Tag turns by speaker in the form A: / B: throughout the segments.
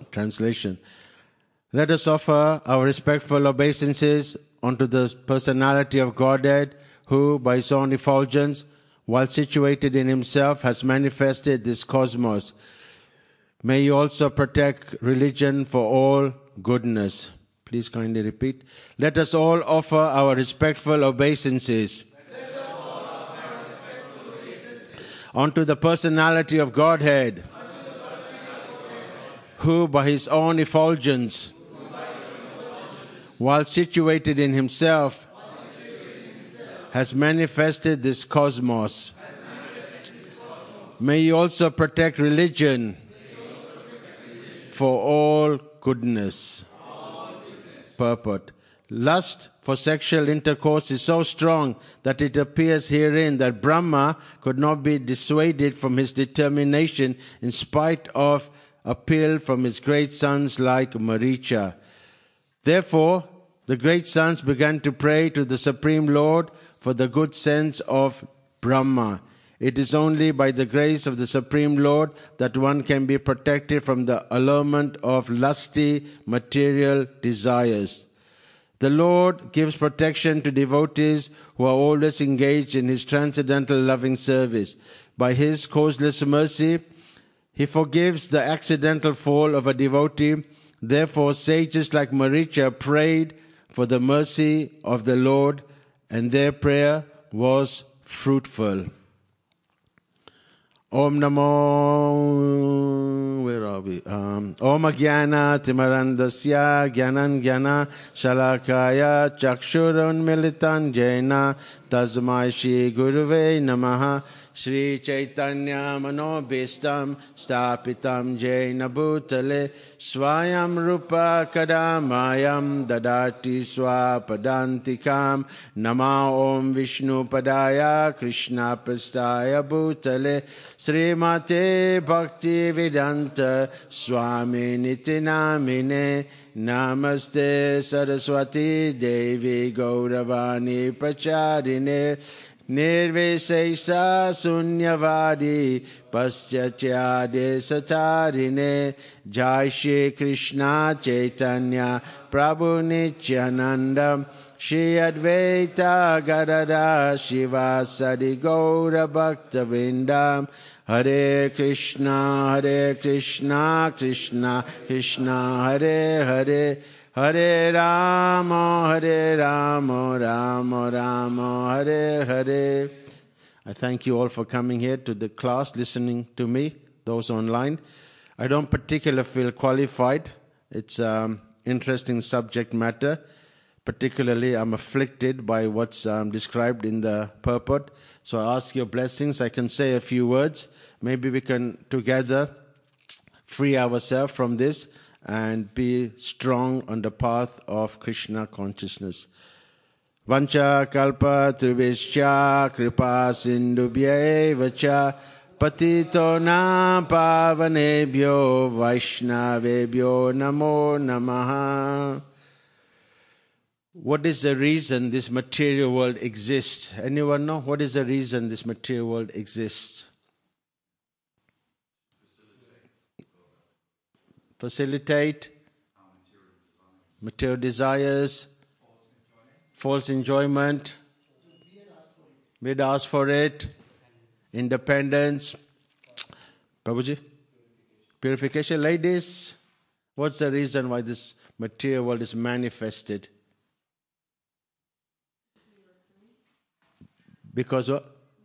A: translation. Let us offer our respectful obeisances unto the personality of Godhead, who, by his own effulgence, while situated in himself, has manifested this cosmos. May he also protect religion for all goodness. Please kindly repeat. Let us all offer our respectful obeisances unto the personality of Godhead, who by his own effulgence, while situated in himself, has manifested this cosmos. May he also protect religion for all goodness. Purport. Lust for sexual intercourse is so strong that it appears herein that Brahma could not be dissuaded from his determination in spite of appeal from his great sons like Maricha. Therefore, the great sons began to pray to the Supreme Lord for the good sense of Brahma. It is only by the grace of the Supreme Lord that one can be protected from the allurement of lusty material desires. The Lord gives protection to devotees who are always engaged in his transcendental loving service. By his causeless mercy, he forgives the accidental fall of a devotee. Therefore, sages like Maricha prayed for the mercy of the Lord, and their prayer was fruitful. Om Namo, where are we? Om Jnana Timarandasya Jnanan Jnana Shalakaya Chakshurun Militan Jena Tasmai Shri Guruve Namaha. Shri Chaitanya Manobhistam Stapitam Jena Bhutale Swayam Rupa Kadamayam Dadati Swapadantikam Nama Om Vishnu Padaya Krishna Pastaya Bhutale Srimate Bhakti Vedanta Swami Niti Namine Namaste Saraswati Devi Gauravani Pracharine Nirvishesha Sunyavadi Paschachade Satarine Jai Shri Krishna Chaitanya Prabhu Nityananda Shri Advaita Gadada Shiva Sadi Gaura Bhakta Vrindam Hare Krishna Krishna Krishna Hare Hare Hare Rama, Rama Rama, Hare Hare. I thank you all for coming here to the class, listening to me, those online. I don't particularly feel qualified. It's interesting subject matter. Particularly, I'm afflicted by what's described in the purport. So I ask your blessings. I can say a few words. Maybe we can together free ourselves from this and be strong on the path of Krishna consciousness. Vancha kalpa trivishya kripa sindubhya vacha patito na pavanebhyo vaishnavebhyo namo namaha. What is the reason this material world exists? Anyone know? What is the reason this material world exists? Facilitate material desires, false enjoyment, we'd ask for it, independence, Prabhuji, purification. Ladies, what's the reason why this material world is manifested? Because what?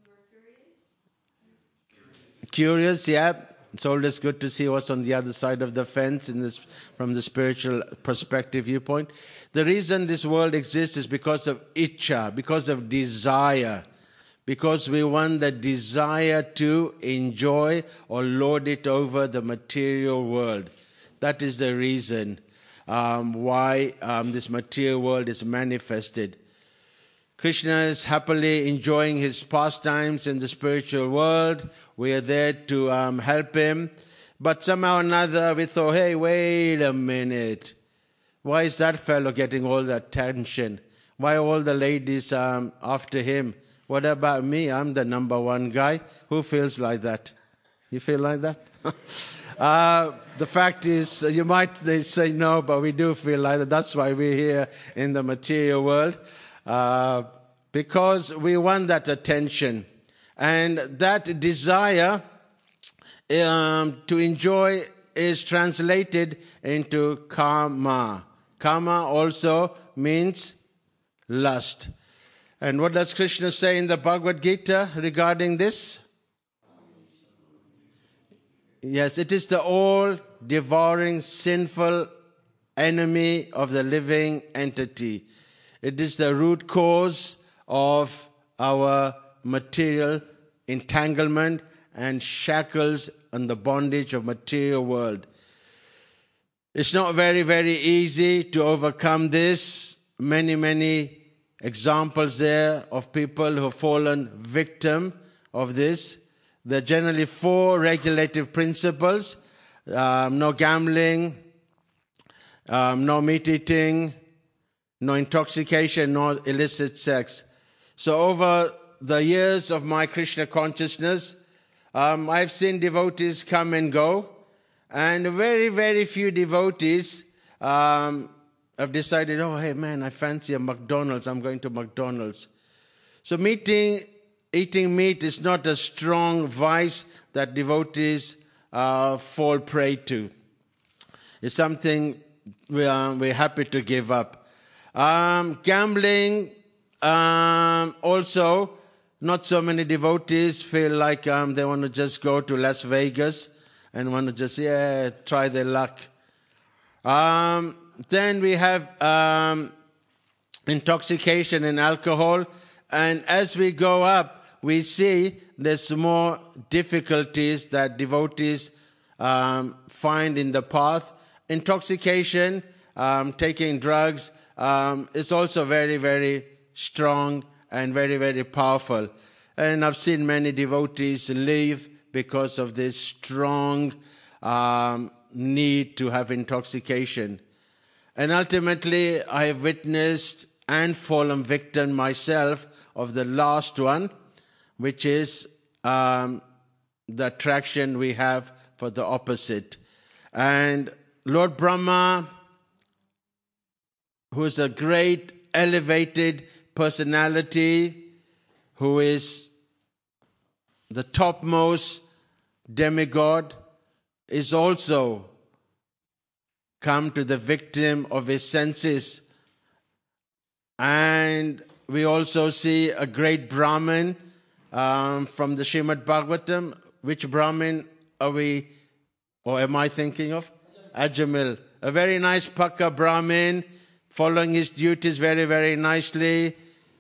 A: Curious, yeah. It's always good to see what's on the other side of the fence from the spiritual perspective viewpoint. The reason this world exists is because of ichcha, because of desire, because we want the desire to enjoy or lord it over the material world. That is the reason why this material world is manifested. Krishna is happily enjoying his pastimes in the spiritual world. We are there to help him. But somehow or another we thought, hey, wait a minute. Why is that fellow getting all the attention? Why all the ladies after him? What about me? I'm the number one guy. Who feels like that? You feel like that? The fact is, you might say no, but we do feel like that. That's why we're here in the material world, because we want that attention. And that desire to enjoy is translated into karma. Karma also means lust. And what does Krishna say in the Bhagavad Gita regarding this? Yes, it is the all-devouring, sinful enemy of the living entity. It is the root cause of our material entanglement and shackles and the bondage of material world. It's not very, very easy to overcome this. Many examples there of people who have fallen victim of this. There are generally 4 regulative principles. No gambling, no meat eating, no intoxication, no illicit sex. So over the years of my Krishna consciousness, I've seen devotees come and go. And very, very few devotees have decided, oh, hey, man, I fancy a McDonald's. I'm going to McDonald's. So eating meat is not a strong vice that devotees fall prey to. It's something we're happy to give up. Gambling, also, not so many devotees feel like they want to just go to Las Vegas and want to just, try their luck. Then we have intoxication and alcohol. And as we go up, we see there's more difficulties that devotees find in the path. Intoxication, taking drugs, is also very, very strong and very, very powerful. And I've seen many devotees leave because of this strong need to have intoxication. And ultimately, I have witnessed and fallen victim myself of the last one, which is the attraction we have for the opposite. And Lord Brahma, who is a great elevated personality, who is the topmost demigod, is also come to the victim of his senses. And we also see a great Brahmin from the Srimad Bhagavatam. Which Brahmin are we, or am I thinking of? Ajamil. A very nice Pakka Brahmin, following his duties very, very nicely,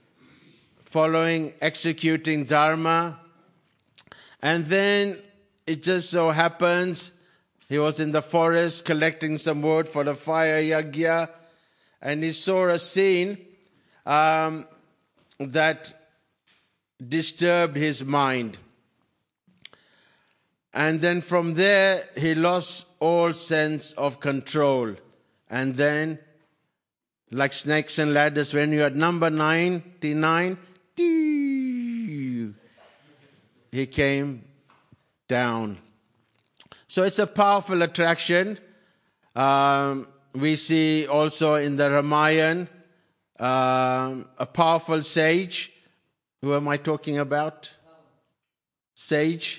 A: executing Dharma. And then it just so happens he was in the forest collecting some wood for the fire yagya, and he saw a scene that disturbed his mind. And then from there, he lost all sense of control. And then, like snakes and ladders, when you're at number 99, he came down. So it's a powerful attraction. We see also in the Ramayana a powerful sage. Who am I talking about? Sage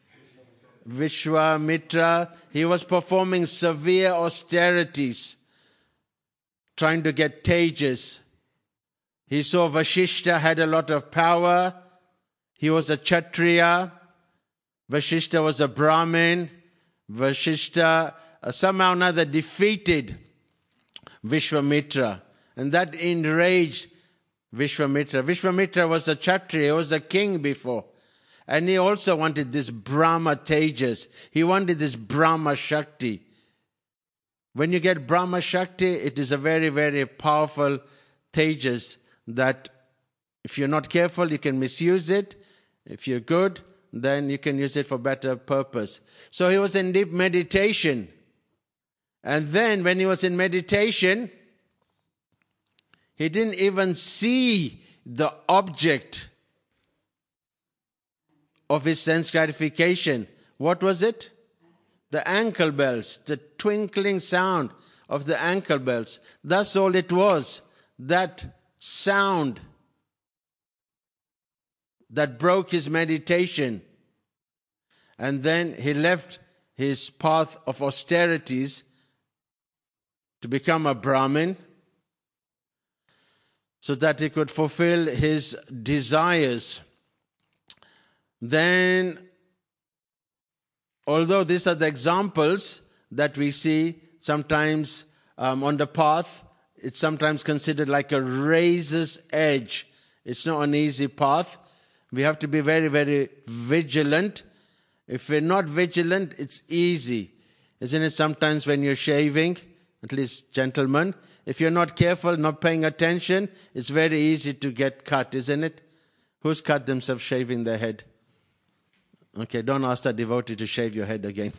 A: Vishwamitra. He was performing severe austerities, trying to get Tejas. He saw Vashishta had a lot of power. He was a Kshatriya. Vashishta was a Brahmin. Vashishta somehow or another defeated Vishwamitra. And that enraged Vishwamitra. Vishwamitra was a Kshatriya. He was a king before. And he also wanted this Brahma Tejas. He wanted this Brahma Shakti. When you get Brahma Shakti, it is a very, very powerful Tejas that if you're not careful, you can misuse it. If you're good, then you can use it for better purpose. So he was in deep meditation. And then when he was in meditation, he didn't even see the object of his sense gratification. What was it? the ankle bells, the twinkling sound of the ankle bells. That's all it was. That sound that broke his meditation. And then he left his path of austerities to become a Brahmin so that he could fulfill his desires. Then, although these are the examples that we see sometimes on the path, it's sometimes considered like a razor's edge. It's not an easy path. We have to be very, very vigilant. If we're not vigilant, it's easy. Isn't it sometimes when you're shaving, at least gentlemen, if you're not careful, not paying attention, it's very easy to get cut, isn't it? Who's cut themselves shaving their head? Okay, don't ask that devotee to shave your head again.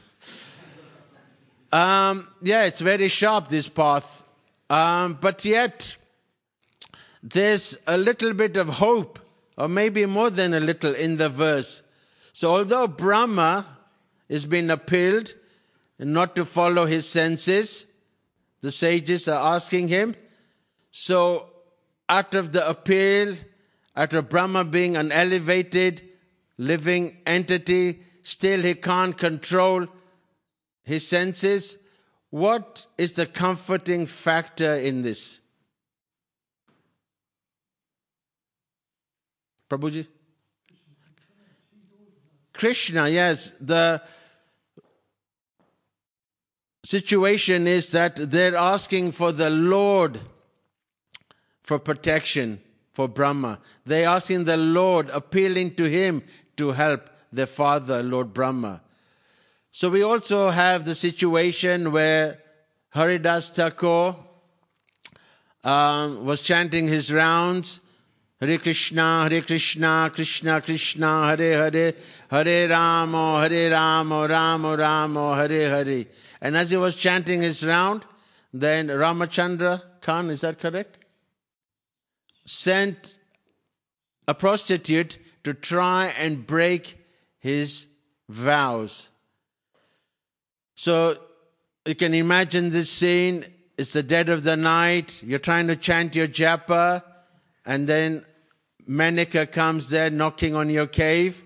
A: It's very sharp, this path. But yet, there's a little bit of hope, or maybe more than a little, in the verse. So although Brahma is being appealed not to follow his senses, the sages are asking him. So out of the appeal, out of Brahma being an elevated, living entity, still he can't control his senses. What is the comforting factor in this? Prabhuji? Krishna, yes. The situation is that they're asking for the Lord for protection for Brahma. They're asking the Lord, appealing to him to help their father, Lord Brahma. So we also have the situation where Haridas Thakur was chanting his rounds, Hare Krishna, Krishna Krishna, Hare Hare, Hare Rama, Rama Rama, Hare Hare. And as he was chanting his round, then Ramachandra Khan, is that correct? Sent a prostitute to try and break his vows. So you can imagine this scene. It's the dead of the night. You're trying to chant your japa, and then Menika comes there knocking on your cave.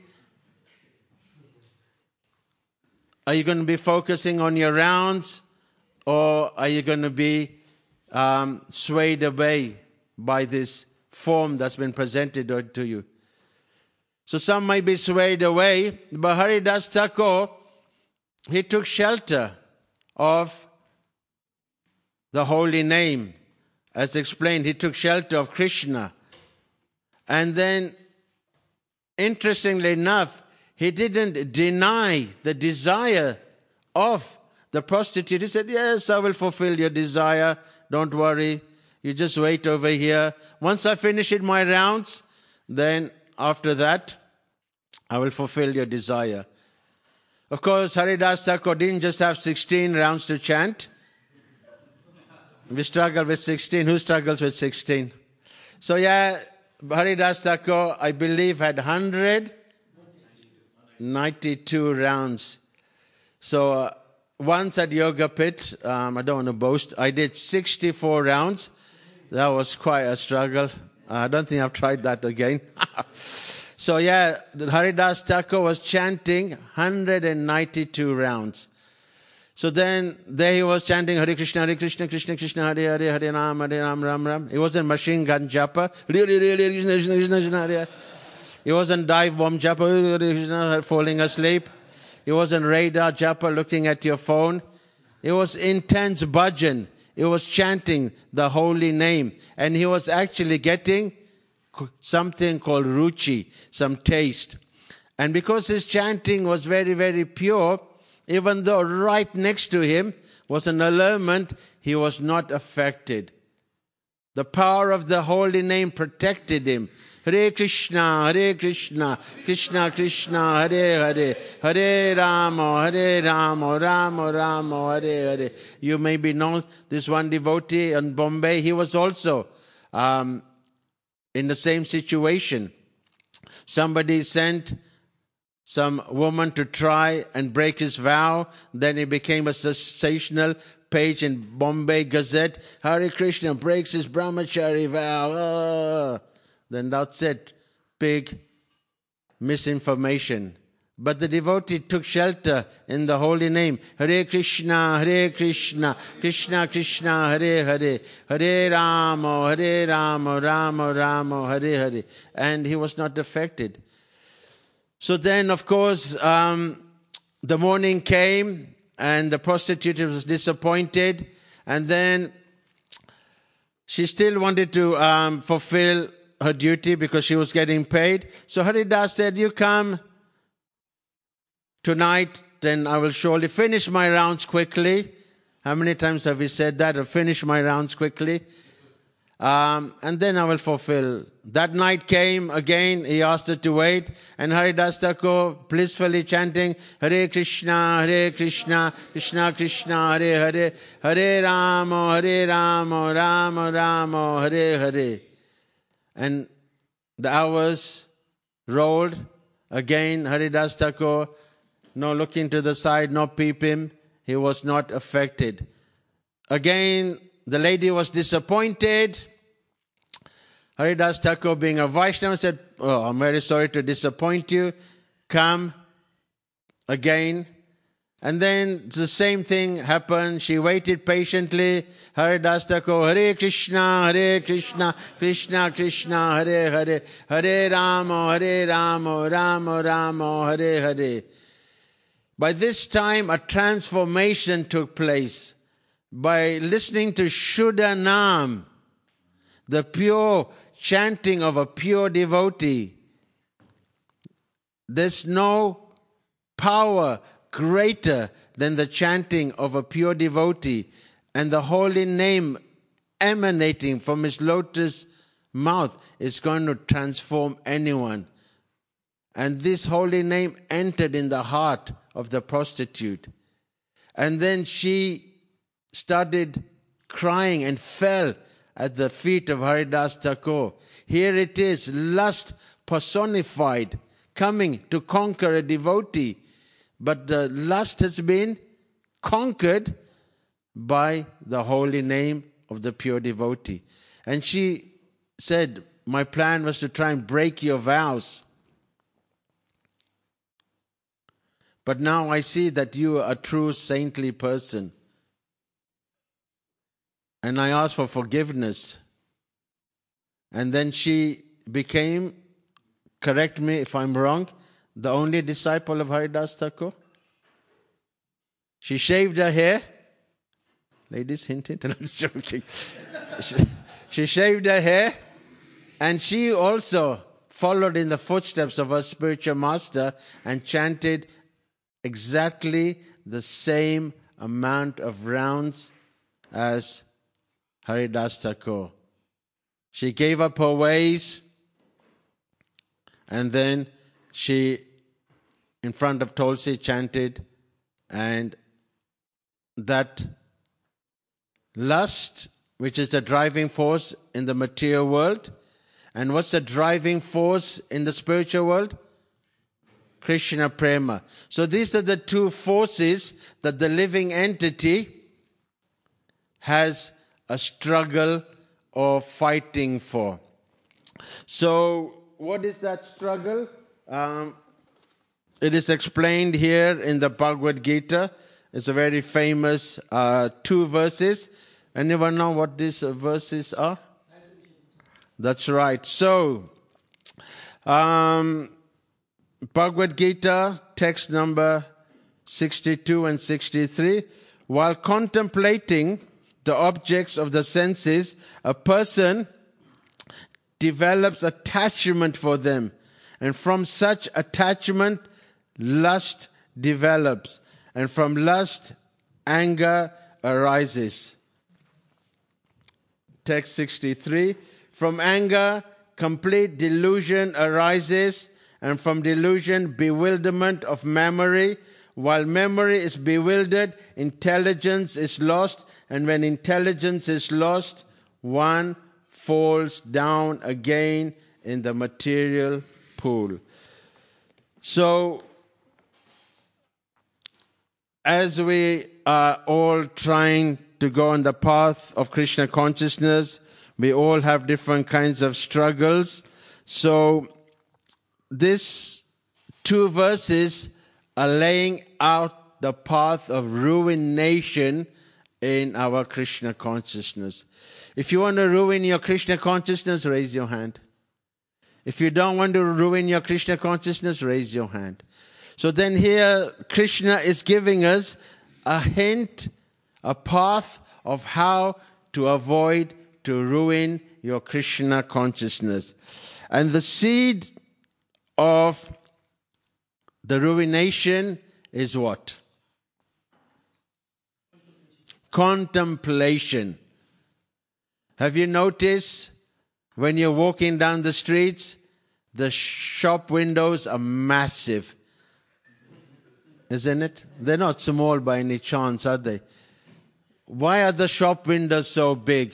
A: Are you going to be focusing on your rounds, or are you going to be swayed away by this form that's been presented to you? So some might be swayed away, but Haridas Thakur, he took shelter of the holy name. As explained, he took shelter of Krishna. And then, interestingly enough, he didn't deny the desire of the prostitute. He said, yes, I will fulfill your desire. Don't worry. You just wait over here. Once I finish my rounds, then after that, I will fulfill your desire. Of course, Haridas Thakur didn't just have 16 rounds to chant. We struggle with 16. Who struggles with 16? So Haridas Thakur, I believe, had 192 rounds. So once at Yoga Pit, I don't want to boast, I did 64 rounds. That was quite a struggle. I don't think I've tried that again. So Haridas Thakur was chanting 192 rounds. So then there he was chanting Hare Krishna, Krishna Krishna, Hare Hare, Hare Ram, Ram Ram. He wasn't machine gun japa. He wasn't dive bomb japa, falling asleep. He wasn't radar japa, looking at your phone. It was intense bhajan. He was chanting the holy name. And he was actually getting something called ruchi, some taste. And because his chanting was very, very pure, even though right next to him was an allurement, he was not affected. The power of the holy name protected him. Hare Krishna, Krishna Krishna, Hare Hare, Hare Rama, Rama Rama, Hare Hare. You may be known, this one devotee in Bombay, he was also in the same situation. Somebody sent some woman to try and break his vow. Then he became a sensational page in Bombay Gazette. Hare Krishna breaks his brahmachari vow. Then that's it. Big misinformation. But the devotee took shelter in the holy name. Hare Krishna, Krishna Krishna, Hare Hare, Hare Rama, Rama Rama, Hare Hare. And he was not affected. So then, of course, the morning came and the prostitute was disappointed. And then she still wanted to fulfill her duty because she was getting paid. So Haridas said, you come tonight, then I will surely finish my rounds quickly. How many times have we said that? I'll finish my rounds quickly. And then I will fulfill. That night came again. He asked her to wait. And Haridas Thakur blissfully chanting, Hare Krishna, Krishna Krishna, Hare Hare, Hare Rama, Rama Rama, Hare Hare. And the hours rolled. Again, Haridas Thakur, no looking to the side, no peep him. He was not affected. Again, the lady was disappointed. Haridas Thakur, being a Vaishnava, said, oh, I'm very sorry to disappoint you. Come again. And then the same thing happened. She waited patiently. Haridas Thakur, Hare Krishna, Krishna Krishna, Hare Hare, Hare Rama, Rama Rama, Hare Hare. By this time, a transformation took place. By listening to Shuddha Nam, the pure chanting of a pure devotee, there's no power greater than the chanting of a pure devotee and the holy name emanating from his lotus mouth is going to transform anyone. And this holy name entered in the heart of the prostitute. And then she started crying and fell at the feet of Haridas Thakur. Here it is, lust personified, coming to conquer a devotee. But the lust has been conquered by the holy name of the pure devotee. And she said, my plan was to try and break your vows. But now I see that you are a true saintly person. And I asked for forgiveness. And then she became, correct me if I'm wrong, the only disciple of Haridas Thakur. She shaved her hair. Ladies, hint, hint, I'm joking. She shaved her hair. And she also followed in the footsteps of her spiritual master and chanted exactly the same amount of rounds as Haridas Thakur. She gave up her ways, and then she, in front of Tulsi, chanted, and that lust, which is the driving force in the material world, and what's the driving force in the spiritual world? Krishna Prema. So these are the two forces that the living entity has a struggle or fighting for. So what is that struggle? It is explained here in the Bhagavad Gita. It's a very famous 2 verses. Anyone know what these verses are? That's right. So, Bhagavad Gita, text number 62 and 63. While contemplating the objects of the senses, a person develops attachment for them. And from such attachment, lust develops. And from lust, anger arises. Text 63. From anger, complete delusion arises. And from delusion, bewilderment of memory. While memory is bewildered, intelligence is lost. And when intelligence is lost, one falls down again in the material pool. So as we are all trying to go on the path of Krishna consciousness, we all have different kinds of struggles. So these two verses are laying out the path of ruination in our Krishna consciousness. If you want to ruin your Krishna consciousness, raise your hand. If you don't want to ruin your Krishna consciousness, raise your hand. So then here Krishna is giving us a hint, a path of how to avoid to ruin your Krishna consciousness. And the seed of the ruination is what? Contemplation. Have you noticed when you're walking down the streets, the shop windows are massive, isn't it? They're not small by any chance, are they? Why are the shop windows so big?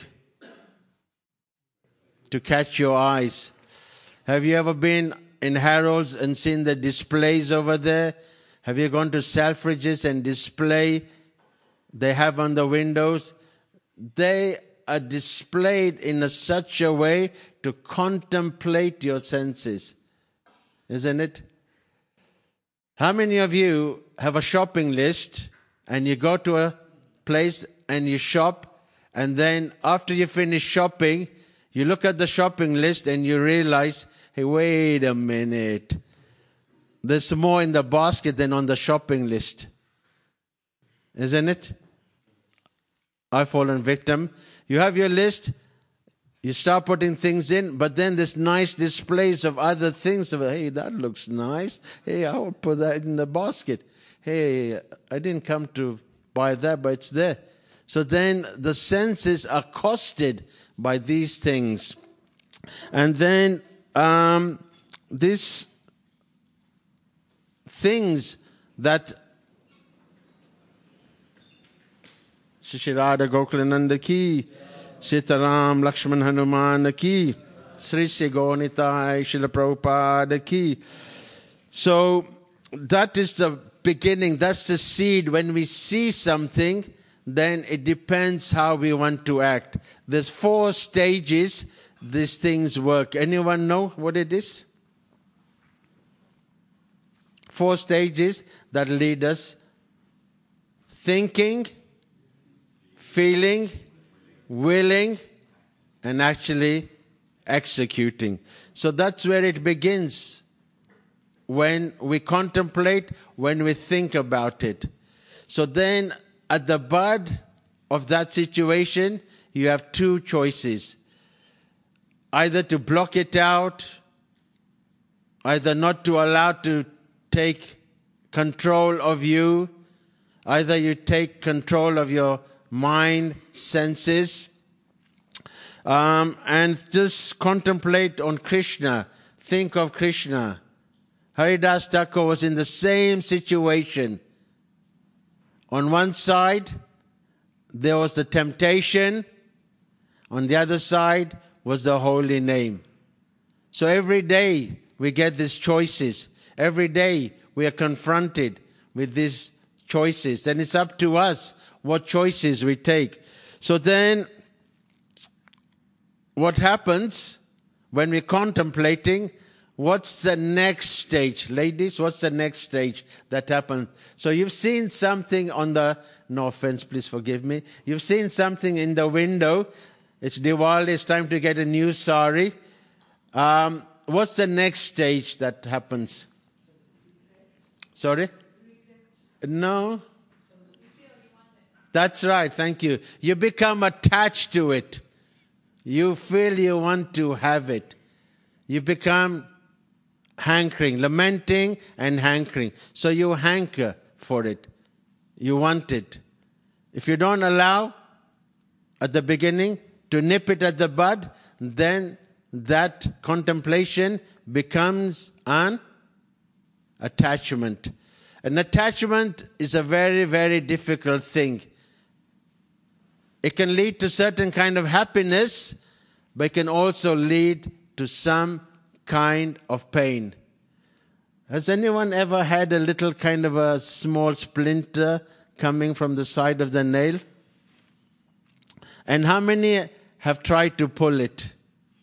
A: To catch your eyes. Have you ever been in Harrods and seen the displays over there? Have you gone to Selfridges and display they have on the windows? They are displayed in such a way to contemplate your senses, isn't it? How many of you have a shopping list and you go to a place and you shop, and then after you finish shopping, you look at the shopping list and you realize, hey, wait a minute. There's more in the basket than on the shopping list. Isn't it? I've fallen victim. You have your list, you start putting things in, but then there's nice displays of other things. Hey, that looks nice. Hey, I will put that in the basket. Hey, I didn't come to buy that, but it's there. So then the senses are accosted by these things. And then these things that Shri Radha Gokulananda ki, Sitaram Lakshman Hanuman ki, Sri Sri Gauranitai Srila Prabhupada ki. So that is the beginning, that's the seed. When we see something, then it depends how we want to act. There's 4 stages these things work. Anyone know what it is? 4 stages that lead us: thinking, feeling, willing, and actually executing. So that's where it begins. When we contemplate, when we think about it. So then at the bud of that situation, you have 2 choices. Either to block it out, either not to allow to take control of you, either you take control of your mind, senses, and just contemplate on Krishna, think of Krishna. Haridas Thakur was in the same situation. On one side, there was the temptation. On the other side was the holy name. So every day we get these choices. Every day we are confronted with these choices. And it's up to us what choices we take. So then what happens when we're contemplating? What's the next stage? Ladies, what's the next stage that happens? So you've seen something on the, no offense, please forgive me. You've seen something in the window. It's Diwali, it's time to get a new sari. What's the next stage that happens? Sorry? No? That's right, thank you. You become attached to it. You feel you want to have it. You become hankering, lamenting and hankering. So you hanker for it. You want it. If you don't allow at the beginning to nip it at the bud, then that contemplation becomes an attachment. An attachment is a very, very difficult thing. It can lead to certain kind of happiness, but it can also lead to some kind of pain. Has anyone ever had a little kind of a small splinter coming from the side of the nail? And how many have tried to pull it?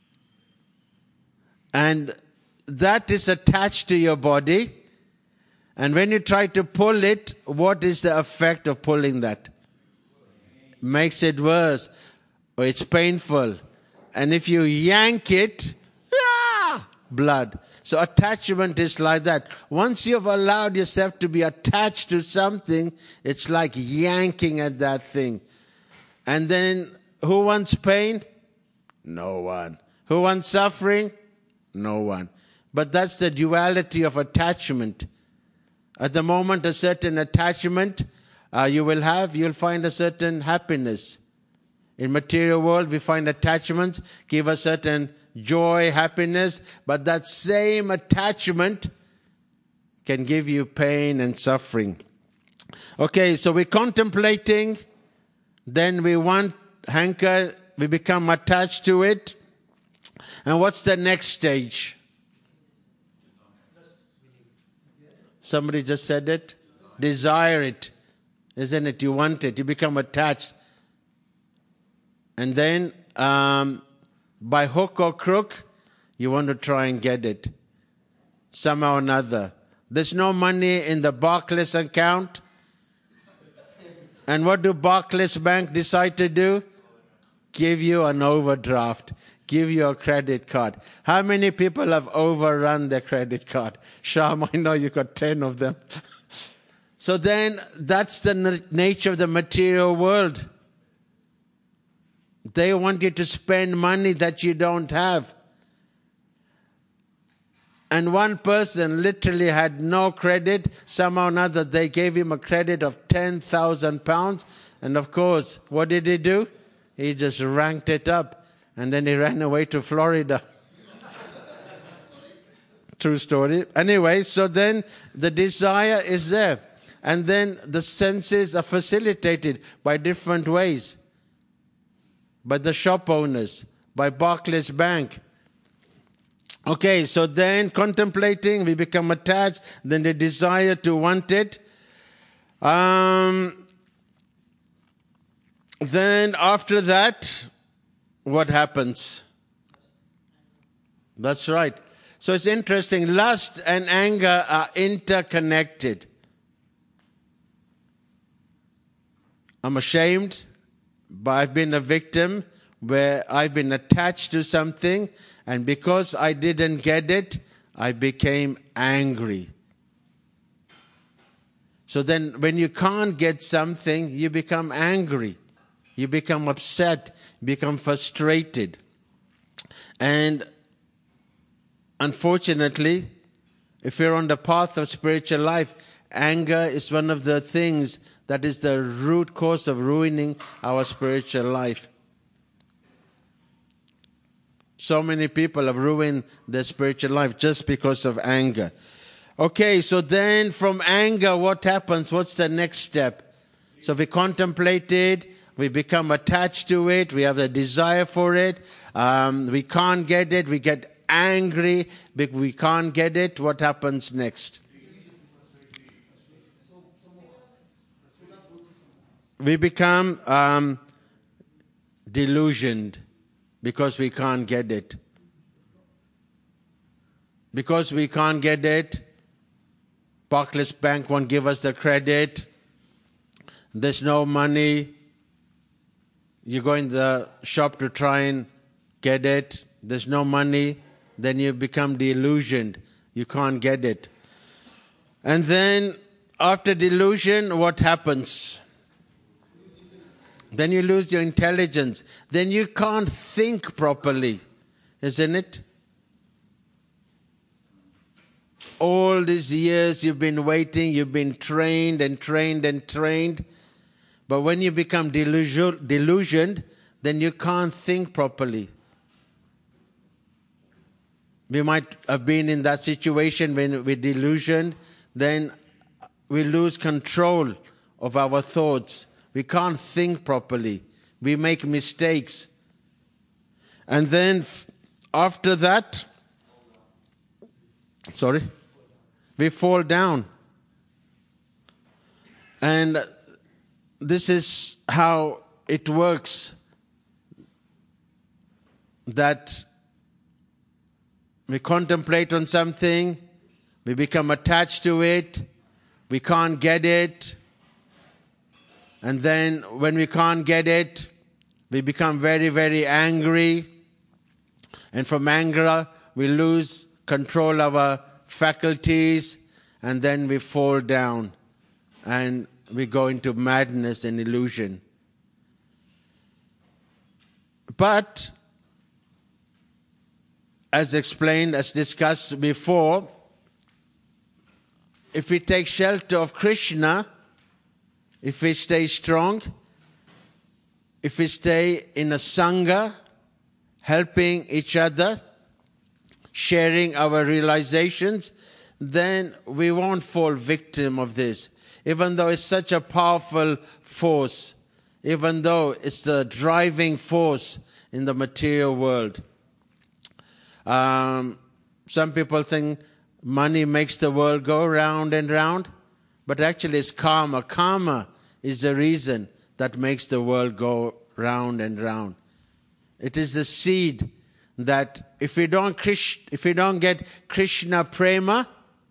A: And that is attached to your body. And when you try to pull it, what is the effect of pulling that? Makes it worse, or it's painful. And if you yank it, blood. So attachment is like that. Once you've allowed yourself to be attached to something, it's like yanking at that thing. And then who wants pain? No one. Who wants suffering? No one. But that's the duality of attachment. At the moment, a certain attachment you'll find a certain happiness. In material world, we find attachments give a certain joy, happiness, but that same attachment can give you pain and suffering. Okay, so we're contemplating, then we want hanker, we become attached to it. And what's the next stage? Somebody just said it. Desire it. Isn't it? You want it. You become attached. And then, by hook or crook, you want to try and get it. Somehow or another. There's no money in the Barclays account. And what do Barclays Bank decide to do? Give you an overdraft. Give you a credit card. How many people have overrun their credit card? Sham, I know you got 10 of them. So then, that's the nature of the material world. They want you to spend money that you don't have. And one person literally had no credit. Somehow or another, they gave him a credit of £10,000. And of course, what did he do? He just ranked it up. And then he ran away to Florida. True story. Anyway, so then the desire is there. And then the senses are facilitated by different ways. By the shop owners, by Barclays Bank. Okay, so then contemplating, we become attached, then the desire to want it. Then after that, what happens? That's right. So it's interesting, lust and anger are interconnected. I'm ashamed, but I've been a victim where I've been attached to something, and because I didn't get it, I became angry. So then when you can't get something, you become angry. You become upset, become frustrated. And unfortunately, if you're on the path of spiritual life, anger is one of the things that is the root cause of ruining our spiritual life. So many people have ruined their spiritual life just because of anger. Okay, so then from anger, what happens? What's the next step? So we contemplate it, we become attached to it, we have a desire for it, we can't get it, we get angry, we can't get it. What happens next? We become delusioned because we can't get it. Because we can't get it, Barclays Bank won't give us the credit. There's no money. You go in the shop to try and get it. There's no money. Then you become delusioned. You can't get it. And then after delusion, what happens? Then you lose your intelligence. Then you can't think properly, isn't it? All these years you've been waiting, you've been trained and trained and trained. But when you become delusioned, then you can't think properly. We might have been in that situation when we're delusioned, then we lose control of our thoughts. We can't think properly. We make mistakes. And then after that, we fall down. And this is how it works, that we contemplate on something, we become attached to it, we can't get it, and then when we can't get it, we become very, very angry, and from anger we lose control of our faculties, and then we fall down and we go into madness and illusion. But as explained, as discussed before, if we take shelter of Krishna, if we stay strong, if we stay in a sangha, helping each other, sharing our realizations, then we won't fall victim of this. Even though it's such a powerful force, even though it's the driving force in the material world. Some people think money makes the world go round and round, but actually it's karma. Karma is the reason that makes the world go round and round. It is the seed that if we don't get Krishna prema,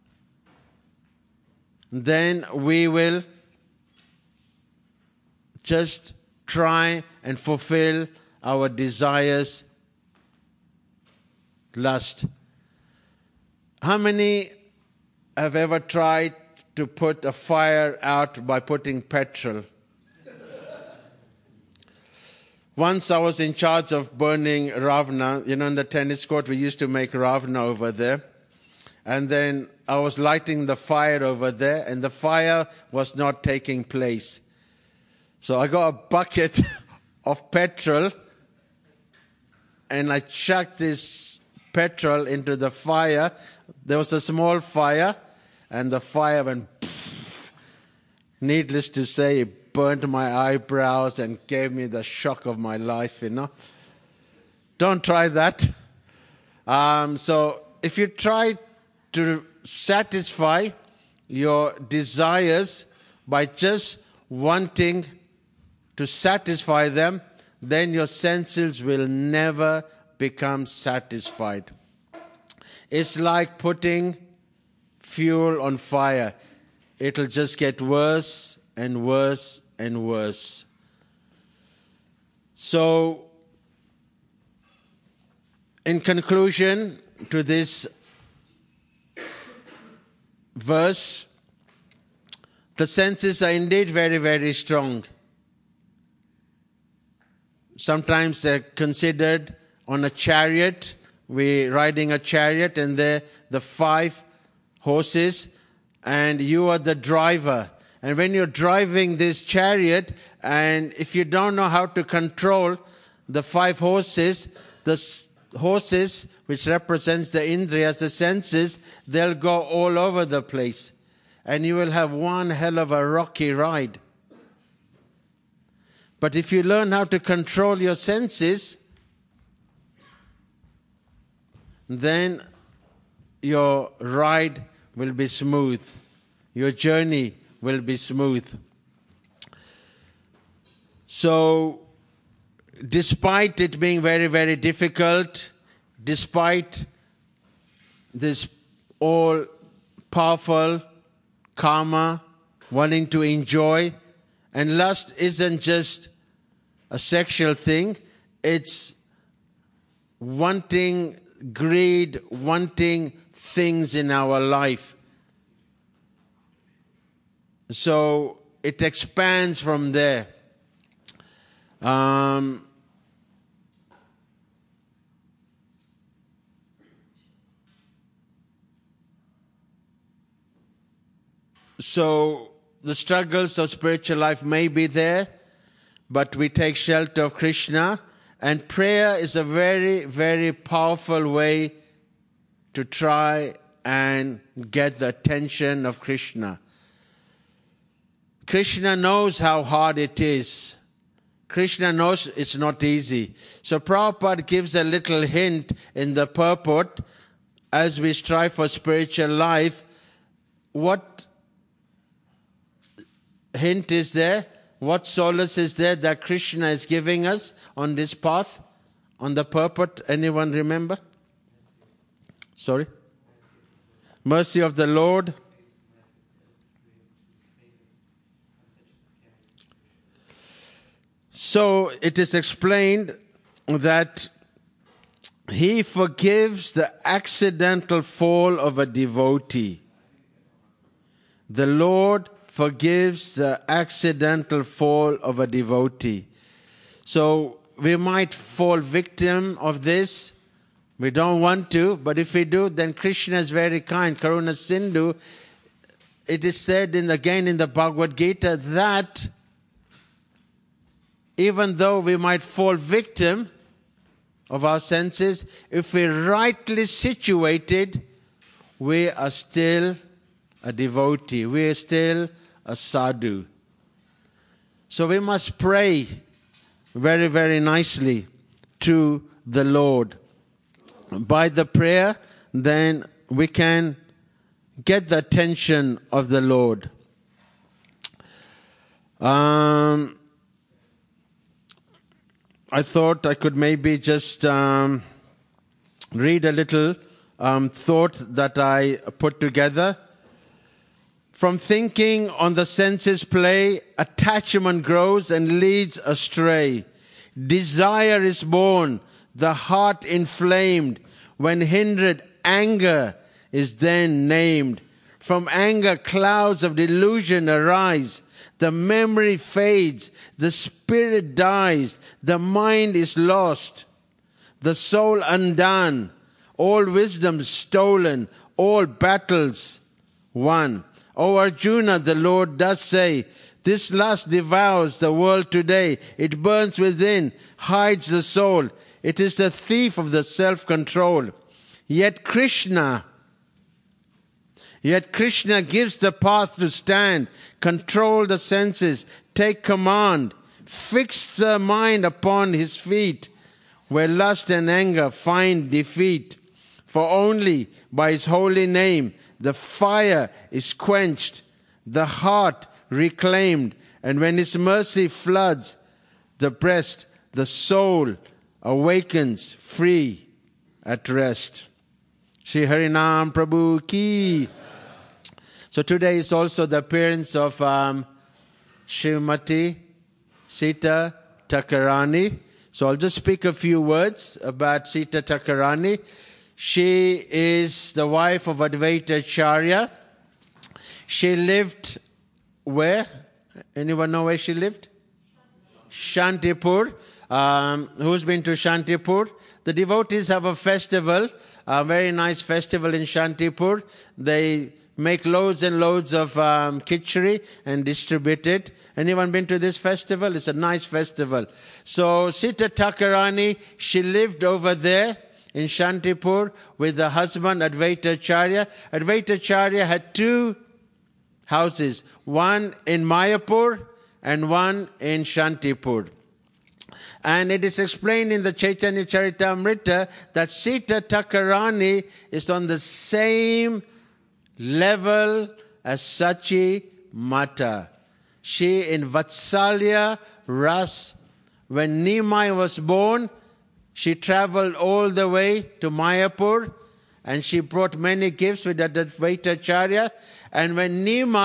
A: then we will just try and fulfill our desires, lust. How many have ever tried to put a fire out by putting petrol? Once I was in charge of burning Ravana. In the tennis court we used to make Ravana over there. And then I was lighting the fire over there, and the fire was not taking place. So I got a bucket of petrol, and I chucked this petrol into the fire. There was a small fire, and the fire went poof. Needless to say, it burnt my eyebrows and gave me the shock of my life, Don't try that. So if you try to satisfy your desires by just wanting to satisfy them, then your senses will never become satisfied. It's like putting fuel on fire. It'll just get worse and worse and worse. So, in conclusion to this verse, the senses are indeed very, very strong. Sometimes they're considered on a chariot. We're riding a chariot, and there the 5 horses, and you are the driver. And when you're driving this chariot, and if you don't know how to control the 5 horses, the horses, which represents the indriyas, the senses, they'll go all over the place. And you will have one hell of a rocky ride. But if you learn how to control your senses, then your ride will be smooth. Your journey will be smooth. So, despite it being very, very difficult, despite this all-powerful karma, wanting to enjoy, and lust isn't just a sexual thing, it's wanting greed, wanting things in our life. So it expands from there. So the struggles of spiritual life may be there, but we take shelter of Krishna, and prayer is a very, very powerful way to try and get the attention of Krishna. Krishna knows how hard it is. Krishna knows it's not easy. So Prabhupada gives a little hint in the purport as we strive for spiritual life. What hint is there? What solace is there that Krishna is giving us on this path, on the purport? Anyone remember? Sorry? Mercy of the Lord. So it is explained that He forgives the accidental fall of a devotee. The Lord forgives the accidental fall of a devotee. So we might fall victim of this. We don't want to, but if we do, then Krishna is very kind. Karuna Sindhu, it is said again in the Bhagavad Gita that even though we might fall victim of our senses, if we're rightly situated, we are still a devotee. We are still a sadhu. So we must pray very, very nicely to the Lord. By the prayer, then we can get the attention of the Lord. I thought I could maybe just read a little thought that I put together. From thinking on the senses play, attachment grows and leads astray. Desire is born, the heart inflamed. When hindered, anger is then named. From anger, clouds of delusion arise. The memory fades, the spirit dies, the mind is lost, the soul undone, all wisdom stolen, all battles won. O Arjuna, the Lord does say, this lust devours the world today. It burns within, hides the soul. It is the thief of the self-control. Yet Krishna gives the path to stand, control the senses, take command, fix the mind upon His feet, where lust and anger find defeat. For only by His holy name the fire is quenched, the heart reclaimed, and when His mercy floods the breast, the soul awakens free at rest. Shri Harinam Prabhu Ki. So today is also the appearance of Srimati Sita Thakurani. So I'll just speak a few words about Sita Thakurani. She is the wife of Advaita Acharya. She lived where? Anyone know where she lived? Shantipur. Who's been to Shantipur? The devotees have a festival, a very nice festival in Shantipur. They make loads and loads of khichdi and distribute it. Anyone been to this festival? It's a nice festival. So Sita Thakurani, she lived over there in Shantipur with her husband Advaita Acharya. Advaita Acharya had two houses, one in Mayapur and one in Shantipur. And it is explained in the Chaitanya Charitamrita that Sita Thakurani is on the same level as Sachi Mata. She in Vatsalya Ras, when Nimai was born, she traveled all the way to Mayapur and she brought many gifts with Advaita Acharya. And when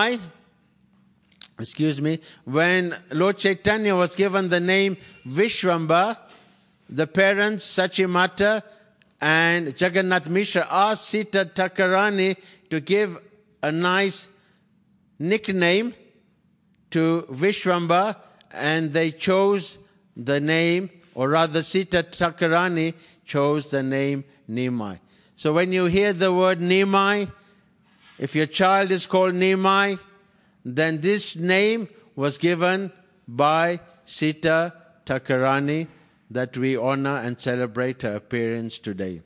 A: when Lord Chaitanya was given the name Vishwamba, the parents Sachimata and Jagannath Mishra asked Sita Thakurani to give a nice nickname to Vishwamba, and they chose the name, or rather Sita Thakurani chose the name Nimai. So when you hear the word Nimai, if your child is called Nimai, then this name was given by Sita Thakurani that we honor and celebrate her appearance today.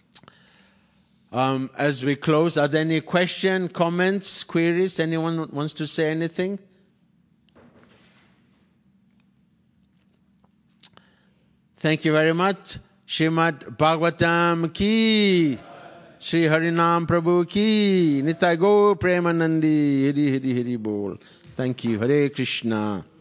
A: As we close, are there any questions, comments, queries? Anyone wants to say anything? Thank you very much. Srimad Bhagavatam Ki. Shri Harinam Prabhu Ki. Nitai Go Premanandi. Hari Hari Hari Bol. Thank you. Hare Krishna.